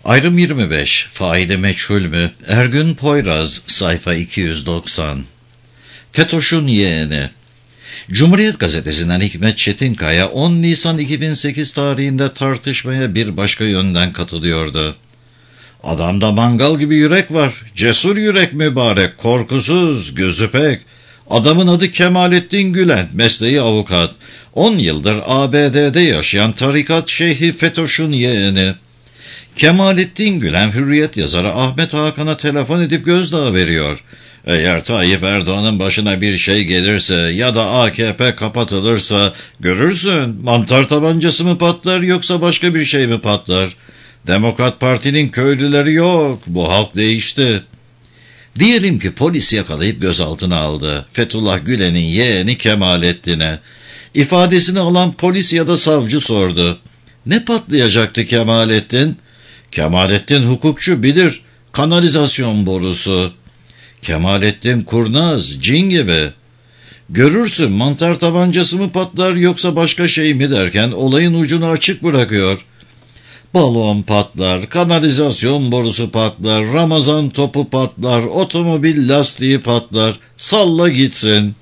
Ayrım 25. Faili meçhul mü? Ergün Poyraz, sayfa 290. FETÖ'şün yeğeni. Cumhuriyet Gazetesi'nden Hikmet Çetinkaya 10 Nisan 2008 tarihinde tartışmaya bir başka yönden katılıyordu. Adamda mangal gibi yürek var. Cesur yürek mübarek, korkusuz, gözü pek. Adamın adı Kemalettin Gülen, mesleği avukat. 10 yıldır ABD'de yaşayan tarikat şeyhi FETÖ'şün yeğeni. Kemalettin Gülen, Hürriyet yazarı Ahmet Hakan'a telefon edip gözdağı veriyor. Eğer Tayyip Erdoğan'ın başına bir şey gelirse ya da AKP kapatılırsa görürsün, mantar tabancası mı patlar yoksa başka bir şey mi patlar? Demokrat Parti'nin köylüleri yok, bu halk değişti. Diyelim ki polis yakalayıp gözaltına aldı Fethullah Gülen'in yeğeni Kemalettin'e. İfadesini alan polis ya da savcı sordu. Ne patlayacaktı Kemalettin? Kemalettin hukukçu, bilir, kanalizasyon borusu. Kemalettin kurnaz, cin gibi. Görürsün, mantar tabancası mı patlar yoksa başka şey mi derken olayın ucunu açık bırakıyor. Balon patlar, kanalizasyon borusu patlar, Ramazan topu patlar, otomobil lastiği patlar, salla gitsin.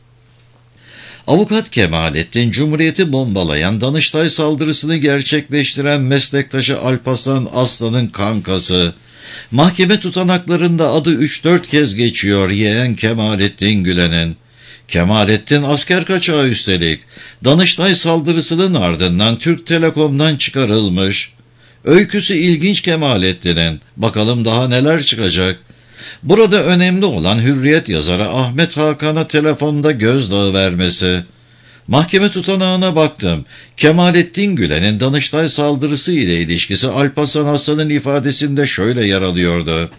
Avukat Kemalettin, Cumhuriyeti bombalayan, Danıştay saldırısını gerçekleştiren meslektaşı Alparslan Aslan'ın kankası. Mahkeme tutanaklarında adı 3-4 kez geçiyor yeğen Kemalettin Gülen'in. Kemalettin asker kaçağı üstelik. Danıştay saldırısının ardından Türk Telekom'dan çıkarılmış. Öyküsü ilginç Kemalettin'in. Bakalım daha neler çıkacak. Burada önemli olan Hürriyet yazarı Ahmet Hakan'a telefonda gözdağı vermesi. Mahkeme tutanağına baktım. Kemalettin Gülen'in Danıştay saldırısı ile ilişkisi Alparslan Aslan'ın ifadesinde şöyle yer alıyordu.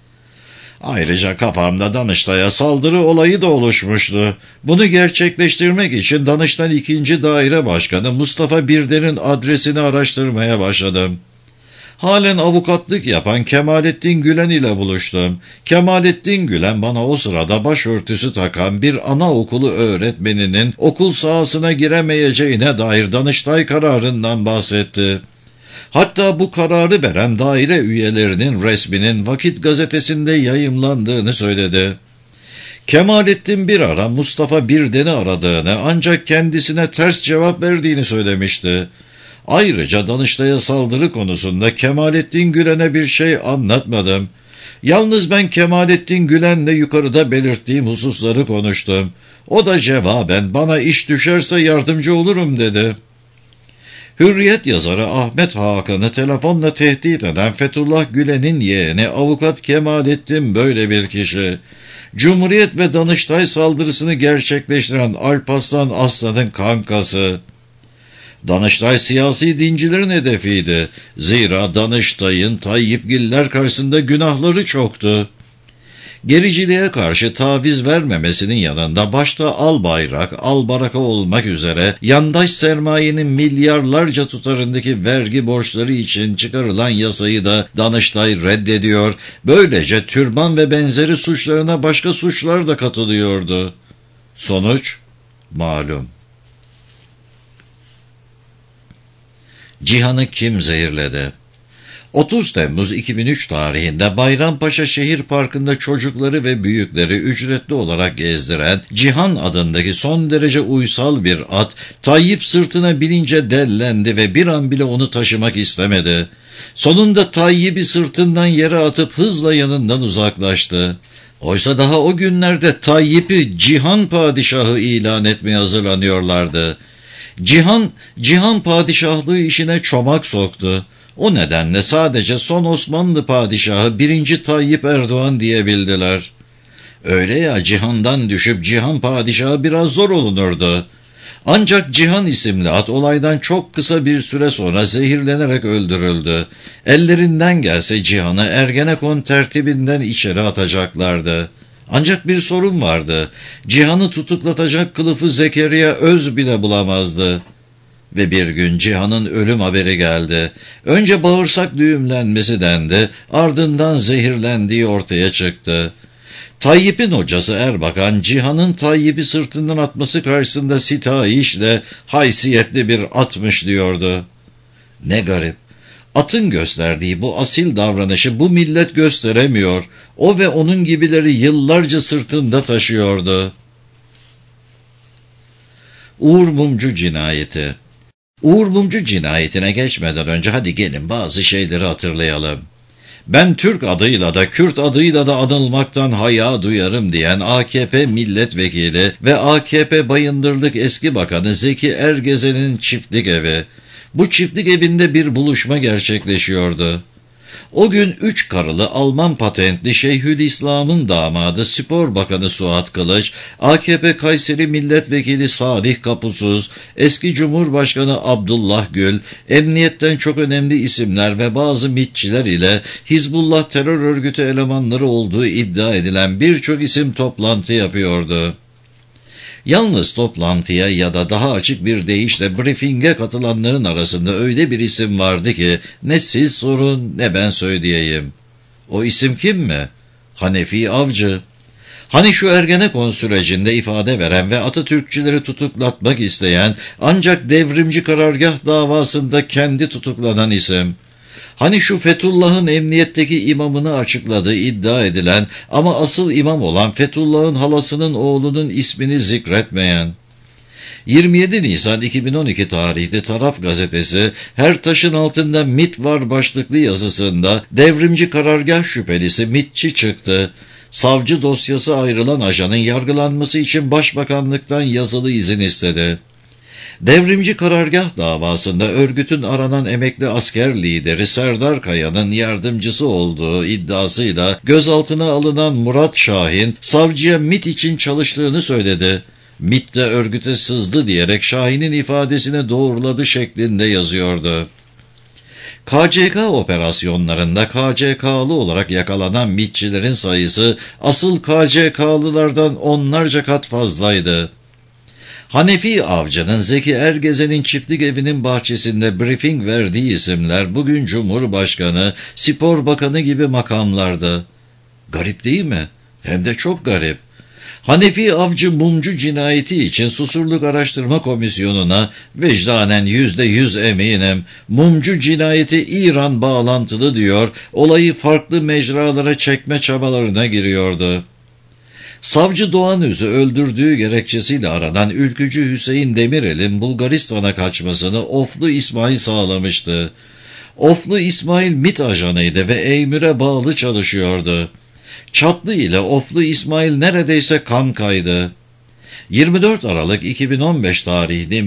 Ayrıca kafamda Danıştay'a saldırı olayı da oluşmuştu. Bunu gerçekleştirmek için Danıştay 2. Daire Başkanı Mustafa Birden'in adresini araştırmaya başladım. Halen avukatlık yapan Kemalettin Gülen ile buluştum. Kemalettin Gülen bana o sırada başörtüsü takan bir anaokulu öğretmeninin okul sahasına giremeyeceğine dair Danıştay kararından bahsetti. Hatta bu kararı veren daire üyelerinin resminin Vakit gazetesinde yayımlandığını söyledi. Kemalettin bir ara Mustafa Birden'i aradığını ancak kendisine ters cevap verdiğini söylemişti. Ayrıca Danıştay'a saldırı konusunda Kemalettin Gülen'e bir şey anlatmadım. Yalnız ben Kemalettin Gülen'le yukarıda belirttiğim hususları konuştum. O da cevaben bana iş düşerse yardımcı olurum dedi. Hürriyet yazarı Ahmet Hakan'ı telefonla tehdit eden Fethullah Gülen'in yeğeni avukat Kemalettin böyle bir kişi. Cumhuriyet ve Danıştay saldırısını gerçekleştiren Alparslan Aslan'ın kankası. Danıştay siyasi dincilerin hedefiydi. Zira Danıştay'ın Tayyipgiller karşısında günahları çoktu. Gericiliğe karşı taviz vermemesinin yanında başta Albayrak, Albaraka olmak üzere yandaş sermayenin milyarlarca tutarındaki vergi borçları için çıkarılan yasayı da Danıştay reddediyor. Böylece türban ve benzeri suçlarına başka suçlar da katılıyordu. Sonuç malum. Cihan'ı kim zehirledi? 30 Temmuz 2003 tarihinde Bayrampaşa Şehir Parkı'nda çocukları ve büyükleri ücretli olarak gezdiren Cihan adındaki son derece uysal bir at, Tayyip sırtına binince dellendi ve bir an bile onu taşımak istemedi. Sonunda Tayyip'i sırtından yere atıp hızla yanından uzaklaştı. Oysa daha o günlerde Tayyip'i Cihan Padişahı ilan etmeye hazırlanıyorlardı. Cihan padişahlığı işine çomak soktu. O nedenle sadece son Osmanlı padişahı 1. Tayyip Erdoğan diyebildiler. Öyle ya, Cihan'dan düşüp Cihan padişahı biraz zor olunurdu. Ancak Cihan isimli at olaydan çok kısa bir süre sonra zehirlenerek öldürüldü. Ellerinden gelse Cihan'ı Ergenekon tertibinden içeri atacaklardı. Ancak bir sorun vardı. Cihan'ı tutuklatacak kılıfı Zekeriya Öz bile bulamazdı. Ve bir gün Cihan'ın ölüm haberi geldi. Önce bağırsak düğümlenmesi dendi, ardından zehirlendiği ortaya çıktı. Tayyip'in hocası Erbakan, Cihan'ın Tayyip'i sırtından atması karşısında sitayişle haysiyetli bir atmış diyordu. Ne garip. Atın gösterdiği bu asil davranışı bu millet gösteremiyor. O ve onun gibileri yıllarca sırtında taşıyordu. Uğur Mumcu cinayeti. Uğur Mumcu cinayetine geçmeden önce hadi gelin bazı şeyleri hatırlayalım. Ben Türk adıyla da Kürt adıyla da anılmaktan haya duyarım diyen AKP milletvekili ve AKP Bayındırlık eski bakanı Zeki Ergezen'in çiftlik evi. Bu çiftlik evinde bir buluşma gerçekleşiyordu. O gün 3 karılı Alman patentli Şeyhülislam'ın damadı Spor Bakanı Suat Kılıç, AKP Kayseri Milletvekili Salih Kapusuz, eski Cumhurbaşkanı Abdullah Gül, emniyetten çok önemli isimler ve bazı MİT'çiler ile Hizbullah terör örgütü elemanları olduğu iddia edilen birçok isim toplantı yapıyordu. Yalnız toplantıya ya da daha açık bir deyişle briefinge katılanların arasında öyle bir isim vardı ki ne siz sorun ne ben söyleyeyim. O isim kim mi? Hanefi Avcı. Hani şu Ergenekon sürecinde ifade veren ve Atatürkçüleri tutuklatmak isteyen ancak devrimci karargah davasında kendi tutuklanan isim. Hani şu Fethullah'ın emniyetteki imamını açıkladığı iddia edilen ama asıl imam olan Fethullah'ın halasının oğlunun ismini zikretmeyen. 27 Nisan 2012 tarihli Taraf gazetesi her taşın altında MİT var başlıklı yazısında devrimci karargah şüphelisi MİT'çi çıktı. Savcı dosyası ayrılan ajanın yargılanması için Başbakanlıktan yazılı izin istedi. Devrimci karargah davasında örgütün aranan emekli asker lideri Serdar Kaya'nın yardımcısı olduğu iddiasıyla gözaltına alınan Murat Şahin, savcıya MİT için çalıştığını söyledi. MİT de örgüte sızdı diyerek Şahin'in ifadesini doğruladı şeklinde yazıyordu. KCK operasyonlarında KCK'lı olarak yakalanan MİT'çilerin sayısı asıl KCK'lılardan onlarca kat fazlaydı. Hanefi Avcı'nın Zeki Ergezen'in çiftlik evinin bahçesinde briefing verdiği isimler bugün Cumhurbaşkanı, Spor Bakanı gibi makamlarda. Garip değil mi? Hem de çok garip. Hanefi Avcı Mumcu cinayeti için Susurluk Araştırma Komisyonu'na vicdanen %100 eminim Mumcu cinayeti İran bağlantılı diyor, olayı farklı mecralara çekme çabalarına giriyordu. Savcı Doğanöz'ü öldürdüğü gerekçesiyle aranan ülkücü Hüseyin Demirel'in Bulgaristan'a kaçmasını Oflu İsmail sağlamıştı. Oflu İsmail MİT ajanıydı ve Eymür'e bağlı çalışıyordu. Çatlı ile Oflu İsmail neredeyse kankaydı. 24 Aralık 2015 tarihli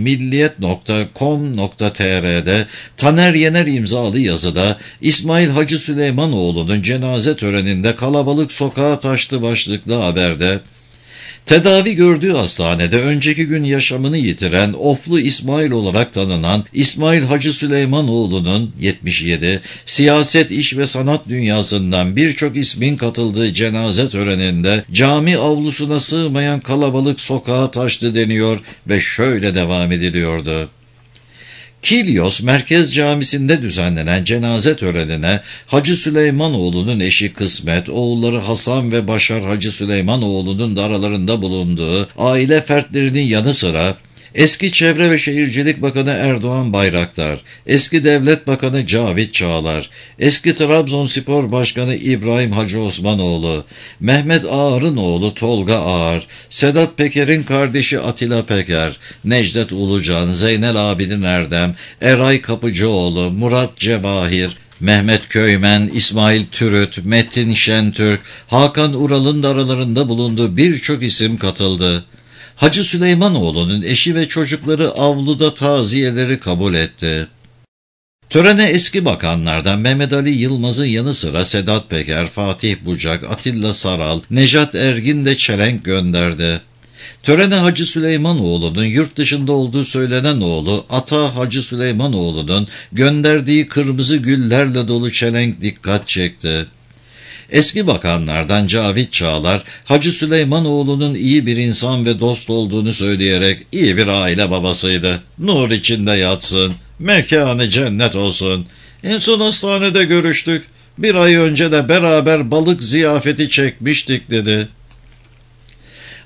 milliyet.com.tr'de Taner Yener imzalı yazıda İsmail Hacı Süleymanoğlu'nun cenaze töreninde kalabalık sokağa taştı başlıklı haberde, tedavi gördüğü hastanede önceki gün yaşamını yitiren Oflu İsmail olarak tanınan İsmail Hacı Süleymanoğlu'nun 77, siyaset, iş ve sanat dünyasından birçok ismin katıldığı cenaze töreninde cami avlusuna sığmayan kalabalık sokağa taştı deniyor ve şöyle devam ediliyordu. Kilyos Merkez Camisi'nde düzenlenen cenaze törenine Hacı Süleymanoğlu'nun eşi Kısmet, oğulları Hasan ve Başar Hacı Süleymanoğlu'nun da aralarında bulunduğu aile fertlerinin yanı sıra eski Çevre ve Şehircilik Bakanı Erdoğan Bayraktar, eski Devlet Bakanı Cavit Çağlar, eski Trabzonspor Başkanı İbrahim Hacı Osmanoğlu, Mehmet Ağar'ın oğlu Tolga Ağar, Sedat Peker'in kardeşi Atilla Peker, Necdet Ulucan, Zeynel Abidin Erdem, Eray Kapıcıoğlu, Murat Cevahir, Mehmet Köymen, İsmail Türüt, Metin Şentürk, Hakan Ural'ın da aralarında bulunduğu birçok isim katıldı. Hacı Süleymanoğlu'nun eşi ve çocukları avluda taziyeleri kabul etti. Törene eski bakanlardan Mehmet Ali Yılmaz'ın yanı sıra Sedat Peker, Fatih Bucak, Atilla Saral, Nejat Ergin de çelenk gönderdi. Törene Hacı Süleymanoğlu'nun yurt dışında olduğu söylenen oğlu Ata Hacı Süleymanoğlu'nun gönderdiği kırmızı güllerle dolu çelenk dikkat çekti. Eski bakanlardan Cavit Çağlar, Hacı Süleymanoğlu'nun iyi bir insan ve dost olduğunu söyleyerek iyi bir aile babasıydı. Nur içinde yatsın, mekanı cennet olsun. En son hastanede görüştük. 1 ay önce de beraber balık ziyafeti çekmiştik dedi.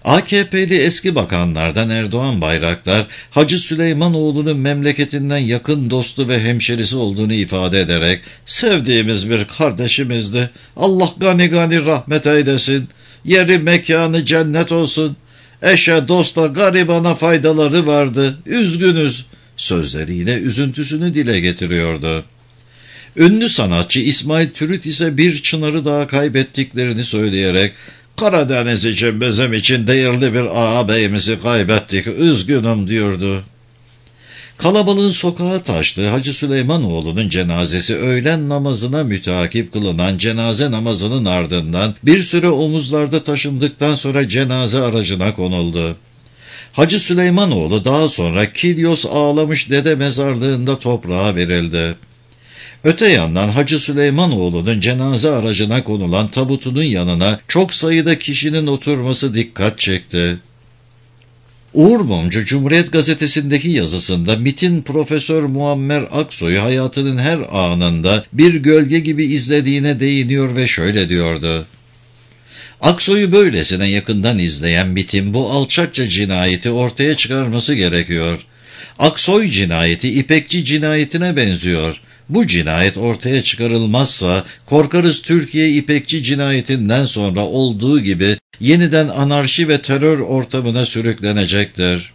AKP'li eski bakanlardan Erdoğan Bayraktar, Hacı Süleymanoğlu'nun memleketinden yakın dostu ve hemşerisi olduğunu ifade ederek, sevdiğimiz bir kardeşimizdi, Allah gani gani rahmet eylesin, yeri mekanı cennet olsun, eşe dosta garibana faydaları vardı, üzgünüz sözleriyle üzüntüsünü dile getiriyordu. Ünlü sanatçı İsmail Türüt ise bir çınarı daha kaybettiklerini söyleyerek, Karadeniz için bizim için değerli bir ağabeyimizi kaybettik, üzgünüm diyordu. Kalabalığın sokağa taştığı Hacı Süleymanoğlu'nun cenazesi öğlen namazına müteakip kılınan cenaze namazının ardından bir süre omuzlarda taşındıktan sonra cenaze aracına konuldu. Hacı Süleymanoğlu daha sonra Kilyos Ağlamış Dede mezarlığında toprağa verildi. Öte yandan Hacı Süleymanoğlu'nun cenaze aracına konulan tabutunun yanına çok sayıda kişinin oturması dikkat çekti. Uğur Mumcu, Cumhuriyet Gazetesi'ndeki yazısında MİT'in Profesör Muammer Aksoy'u hayatının her anında bir gölge gibi izlediğine değiniyor ve şöyle diyordu. Aksoy'u böylesine yakından izleyen MİT'in bu alçakça cinayeti ortaya çıkarması gerekiyor. Aksoy cinayeti İpekçi cinayetine benziyor. Bu cinayet ortaya çıkarılmazsa korkarız Türkiye İpekçi cinayetinden sonra olduğu gibi yeniden anarşi ve terör ortamına sürüklenecektir.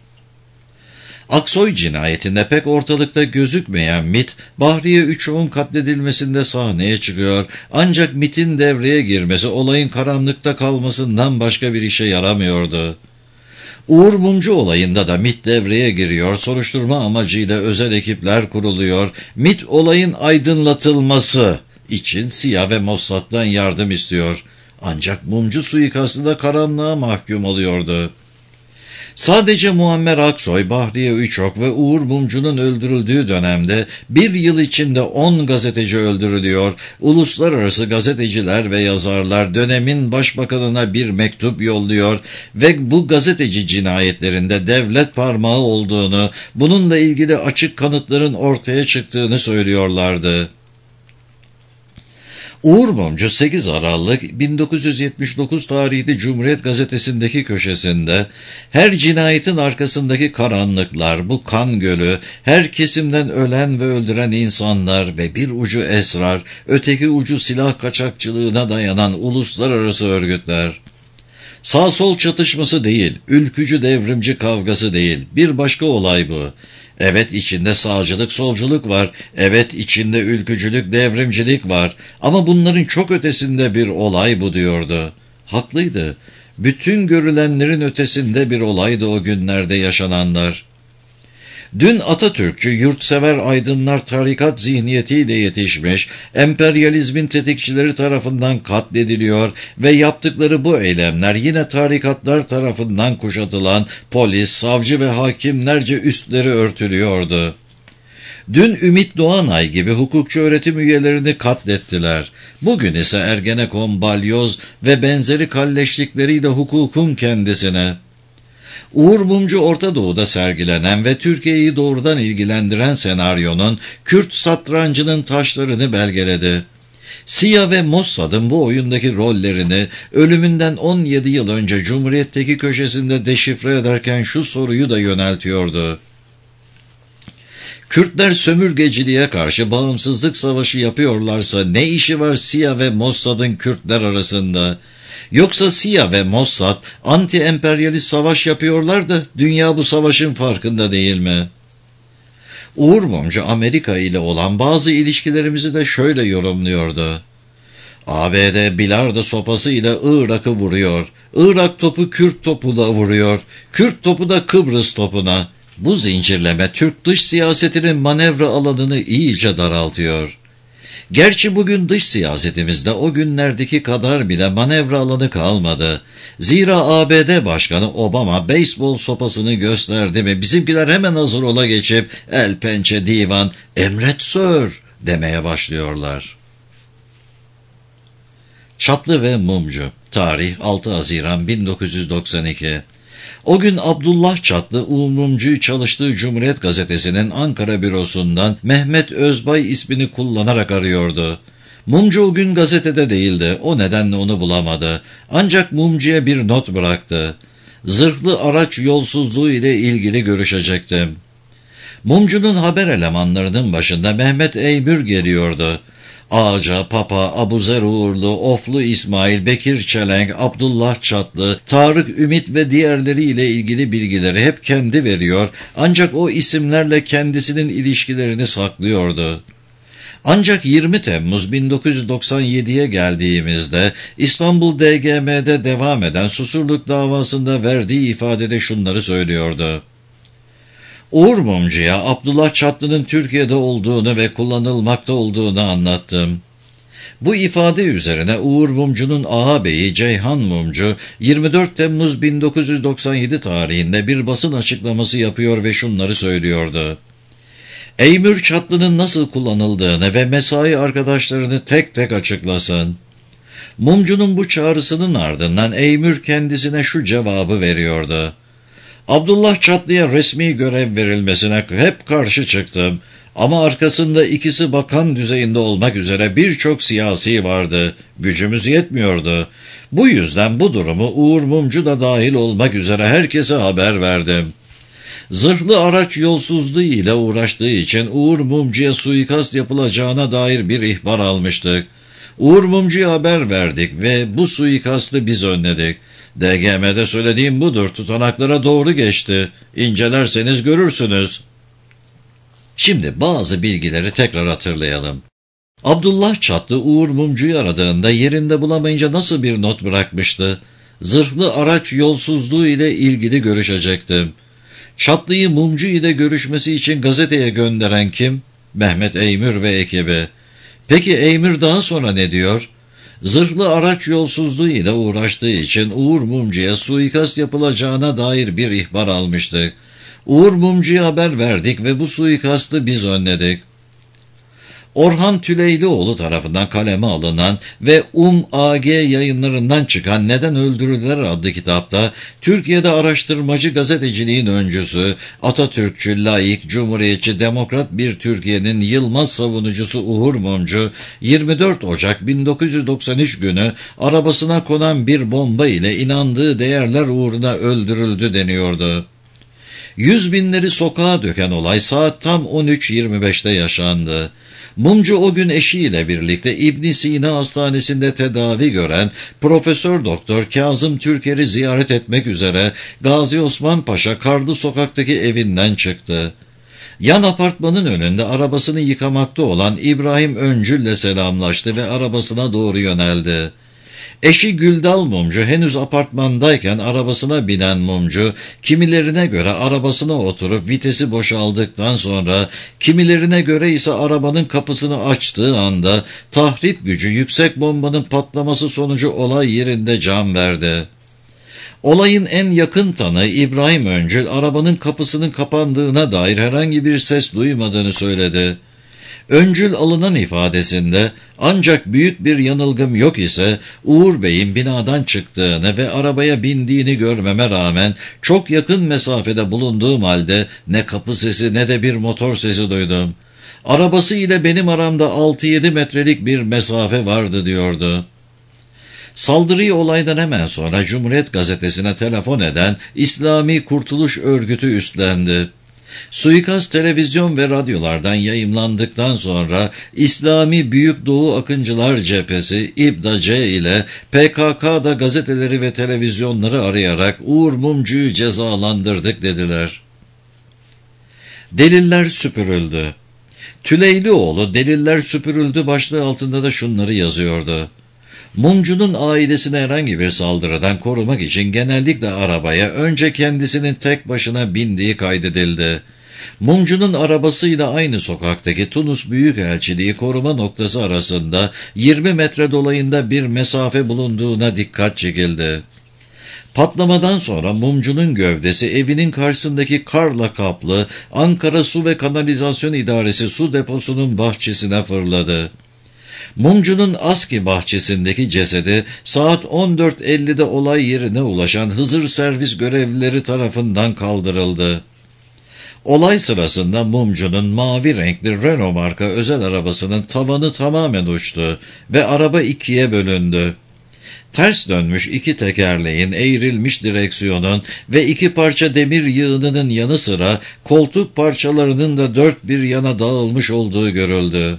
Aksoy cinayetinde pek ortalıkta gözükmeyen MİT, Bahriye Üçok'un katledilmesinde sahneye çıkıyor. Ancak MİT'in devreye girmesi olayın karanlıkta kalmasından başka bir işe yaramıyordu. Uğur Mumcu olayında da MİT devreye giriyor, soruşturma amacıyla özel ekipler kuruluyor. MİT olayın aydınlatılması için CIA ve Mossad'dan yardım istiyor. Ancak Mumcu suikastı da karanlığa mahkum oluyordu. Sadece Muammer Aksoy, Bahriye Üçok ve Uğur Mumcu'nun öldürüldüğü dönemde bir yıl içinde 10 gazeteci öldürülüyor. Uluslararası gazeteciler ve yazarlar dönemin başbakanına bir mektup yolluyor ve bu gazeteci cinayetlerinde devlet parmağı olduğunu, bununla ilgili açık kanıtların ortaya çıktığını söylüyorlardı. Uğur Mumcu 8 Aralık 1979 tarihli Cumhuriyet Gazetesi'ndeki köşesinde her cinayetin arkasındaki karanlıklar, bu kan gölü, her kesimden ölen ve öldüren insanlar ve bir ucu esrar, öteki ucu silah kaçakçılığına dayanan uluslararası örgütler. Sağ-sol çatışması değil, ülkücü devrimci kavgası değil, bir başka olay bu. Evet, içinde sağcılık, solculuk var. Evet, içinde ülkücülük, devrimcilik var. Ama bunların çok ötesinde bir olay bu diyordu. Haklıydı. Bütün görülenlerin ötesinde bir olaydı o günlerde yaşananlar. Dün Atatürkçü, yurtsever aydınlar tarikat zihniyetiyle yetişmiş, emperyalizmin tetikçileri tarafından katlediliyor ve yaptıkları bu eylemler yine tarikatlar tarafından kuşatılan polis, savcı ve hakimlerce üstleri örtülüyordu. Dün Ümit Doğanay gibi hukukçu öğretim üyelerini katlettiler. Bugün ise Ergenekon, Balyoz ve benzeri kalleşlikleriyle hukukun kendisine. Uğur Mumcu Orta Doğu'da sergilenen ve Türkiye'yi doğrudan ilgilendiren senaryonun Kürt satrancının taşlarını belgeledi. CIA ve Mossad'ın bu oyundaki rollerini ölümünden 17 yıl önce Cumhuriyet'teki köşesinde deşifre ederken şu soruyu da yöneltiyordu. Kürtler sömürgeciliğe karşı bağımsızlık savaşı yapıyorlarsa ne işi var CIA ve Mossad'ın Kürtler arasında? Yoksa CIA ve Mossad anti-emperyalist savaş yapıyorlar da dünya bu savaşın farkında değil mi? Uğur Mumcu Amerika ile olan bazı ilişkilerimizi de şöyle yorumluyordu. ABD bilardo sopası ile Irak'ı vuruyor. Irak topu Kürt topuna vuruyor. Kürt topu da Kıbrıs topuna. Bu zincirleme Türk dış siyasetinin manevra alanını iyice daraltıyor. Gerçi bugün dış siyasetimizde o günlerdeki kadar bile manevra alanı kalmadı. Zira ABD Başkanı Obama beyzbol sopasını gösterdi ve bizimkiler hemen hazır ola geçip el pençe divan, emret sir demeye başlıyorlar. Çatlı ve Mumcu. Tarih 6 Haziran 1992. O gün Abdullah Çatlı, Uğur Mumcu'yu çalıştığı Cumhuriyet Gazetesi'nin Ankara bürosundan Mehmet Özbay ismini kullanarak arıyordu. Mumcu o gün gazetede değildi, o nedenle onu bulamadı. Ancak Mumcu'ya bir not bıraktı. Zırhlı araç yolsuzluğu ile ilgili görüşecektim. Mumcu'nun haber elemanlarının başında Mehmet Eymür geliyordu. Ağaca, Papa, Abuzer Uğurlu, Oflu İsmail, Bekir Çelenk, Abdullah Çatlı, Tarık Ümit ve diğerleriyle ilgili bilgileri hep kendi veriyor, ancak o isimlerle kendisinin ilişkilerini saklıyordu. Ancak 20 Temmuz 1997'ye geldiğimizde İstanbul DGM'de devam eden Susurluk davasında verdiği ifadede şunları söylüyordu. Uğur Mumcu'ya Abdullah Çatlı'nın Türkiye'de olduğunu ve kullanılmakta olduğunu anlattım. Bu ifade üzerine Uğur Mumcu'nun ağabeyi Ceyhan Mumcu 24 Temmuz 1997 tarihinde bir basın açıklaması yapıyor ve şunları söylüyordu. Eymür Çatlı'nın nasıl kullanıldığını ve mesai arkadaşlarını tek tek açıklasın. Mumcu'nun bu çağrısının ardından Eymür kendisine şu cevabı veriyordu. Abdullah Çatlı'ya resmi görev verilmesine hep karşı çıktım ama arkasında ikisi bakan düzeyinde olmak üzere birçok siyasi vardı. Gücümüz yetmiyordu. Bu yüzden bu durumu Uğur Mumcu da dahil olmak üzere herkese haber verdim. Zırhlı araç yolsuzluğu ile uğraştığı için Uğur Mumcu'ya suikast yapılacağına dair bir ihbar almıştık. Uğur Mumcu'ya haber verdik ve bu suikastı biz önledik. DGM'de söylediğim budur, tutanaklara doğru geçti. İncelerseniz görürsünüz. Şimdi bazı bilgileri tekrar hatırlayalım. Abdullah Çatlı Uğur Mumcu'yu aradığında yerinde bulamayınca nasıl bir not bırakmıştı? Zırhlı araç yolsuzluğu ile ilgili görüşecektim. Çatlı'yı Mumcu ile görüşmesi için gazeteye gönderen kim? Mehmet Eymür ve ekibi. Peki Eymür daha sonra ne diyor? Zırhlı araç yolsuzluğu ile uğraştığı için Uğur Mumcu'ya suikast yapılacağına dair bir ihbar almıştık. Uğur Mumcu'ya haber verdik ve bu suikastı biz önledik. Orhan Tüleylioğlu tarafından kaleme alınan ve AG yayınlarından çıkan Neden Öldürüldüler adlı kitapta Türkiye'de araştırmacı gazeteciliğin öncüsü, Atatürkçü, laik, cumhuriyetçi, demokrat bir Türkiye'nin yılmaz savunucusu Uğur Mumcu, 24 Ocak 1993 günü arabasına konan bir bomba ile inandığı değerler uğruna öldürüldü deniyordu. 100 binleri sokağa döken olay saat tam 13.25'te yaşandı. Mumcu o gün eşiyle birlikte İbn Sina Hastanesi'nde tedavi gören Profesör Doktor Kazım Türker'i ziyaret etmek üzere Gazi Osman Paşa Karlı Sokak'taki evinden çıktı. Yan apartmanın önünde arabasını yıkamakta olan İbrahim Öncül'le selamlaştı ve arabasına doğru yöneldi. Eşi Güldal Mumcu henüz apartmandayken arabasına binen Mumcu, kimilerine göre arabasına oturup vitesi boşaldıktan sonra, kimilerine göre ise arabanın kapısını açtığı anda tahrip gücü yüksek bombanın patlaması sonucu olay yerinde can verdi. Olayın en yakın tanığı İbrahim Öncül, arabanın kapısının kapandığına dair herhangi bir ses duymadığını söyledi. Öncül alınan ifadesinde ancak büyük bir yanılgım yok ise Uğur Bey'in binadan çıktığını ve arabaya bindiğini görmeme rağmen çok yakın mesafede bulunduğum halde ne kapı sesi ne de bir motor sesi duydum. Arabası ile benim aramda 6-7 metrelik bir mesafe vardı diyordu. Saldırıyı olaydan hemen sonra Cumhuriyet Gazetesi'ne telefon eden İslami Kurtuluş Örgütü üstlendi. Suikast televizyon ve radyolardan yayımlandıktan sonra İslami Büyük Doğu Akıncılar Cephesi İBDA-C ile PKK'da gazeteleri ve televizyonları arayarak Uğur Mumcu'yu cezalandırdık dediler. Deliller süpürüldü. Tüleylioğlu deliller süpürüldü başlığı altında da şunları yazıyordu. Mumcu'nun ailesini herhangi bir saldırıdan korumak için genellikle arabaya önce kendisinin tek başına bindiği kaydedildi. Mumcu'nun arabasıyla aynı sokaktaki Tunus Büyükelçiliği koruma noktası arasında 20 metre dolayında bir mesafe bulunduğuna dikkat çekildi. Patlamadan sonra Mumcu'nun gövdesi evinin karşısındaki karla kaplı Ankara Su ve Kanalizasyon İdaresi su deposunun bahçesine fırladı. Mumcu'nun ASKİ bahçesindeki cesedi saat 14.50'de olay yerine ulaşan Hızır servis görevlileri tarafından kaldırıldı. Olay sırasında Mumcu'nun mavi renkli Renault marka özel arabasının tavanı tamamen uçtu ve araba ikiye bölündü. Ters dönmüş iki tekerleğin, eğrilmiş direksiyonun ve iki parça demir yığınının yanı sıra koltuk parçalarının da dört bir yana dağılmış olduğu görüldü.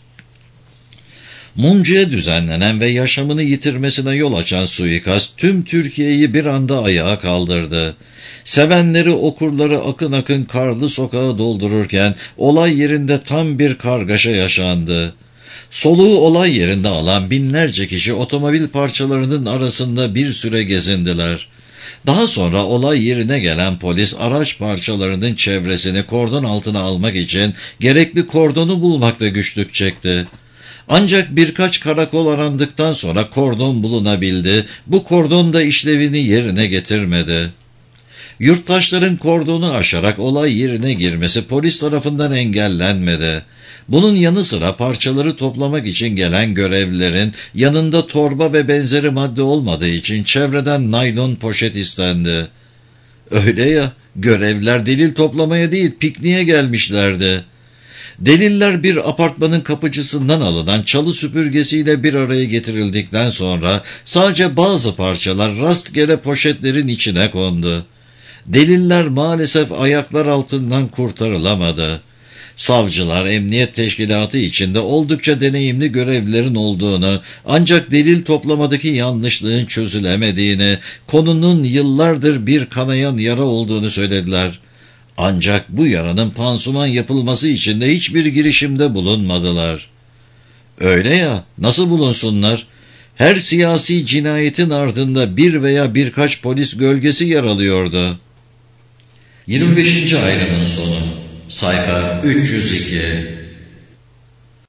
Mumcu'ya düzenlenen ve yaşamını yitirmesine yol açan suikast tüm Türkiye'yi bir anda ayağa kaldırdı. Sevenleri, okurları akın akın karlı sokağı doldururken olay yerinde tam bir kargaşa yaşandı. Soluğu olay yerinde alan binlerce kişi otomobil parçalarının arasında bir süre gezindiler. Daha sonra olay yerine gelen polis araç parçalarının çevresini kordon altına almak için gerekli kordonu bulmakta güçlük çekti. Ancak birkaç karakol arandıktan sonra kordon bulunabildi. Bu kordon da işlevini yerine getirmedi. Yurttaşların kordonu aşarak olay yerine girmesi polis tarafından engellenmedi. Bunun yanı sıra parçaları toplamak için gelen görevlilerin yanında torba ve benzeri madde olmadığı için çevreden naylon poşet istendi. Öyle ya, görevliler delil toplamaya değil pikniğe gelmişlerdi. Deliller bir apartmanın kapıcısından alınan çalı süpürgesiyle bir araya getirildikten sonra sadece bazı parçalar rastgele poşetlerin içine kondu. Deliller maalesef ayaklar altından kurtarılamadı. Savcılar, emniyet teşkilatı içinde oldukça deneyimli görevlilerin olduğunu, ancak delil toplamadaki yanlışlığın çözülemediğini, konunun yıllardır bir kanayan yara olduğunu söylediler. Ancak bu yaranın pansuman yapılması için de hiçbir girişimde bulunmadılar. Öyle ya, nasıl bulunsunlar? Her siyasi cinayetin ardında bir veya birkaç polis gölgesi yer alıyordu. 25. ayrımın sonu. Sayfa 302.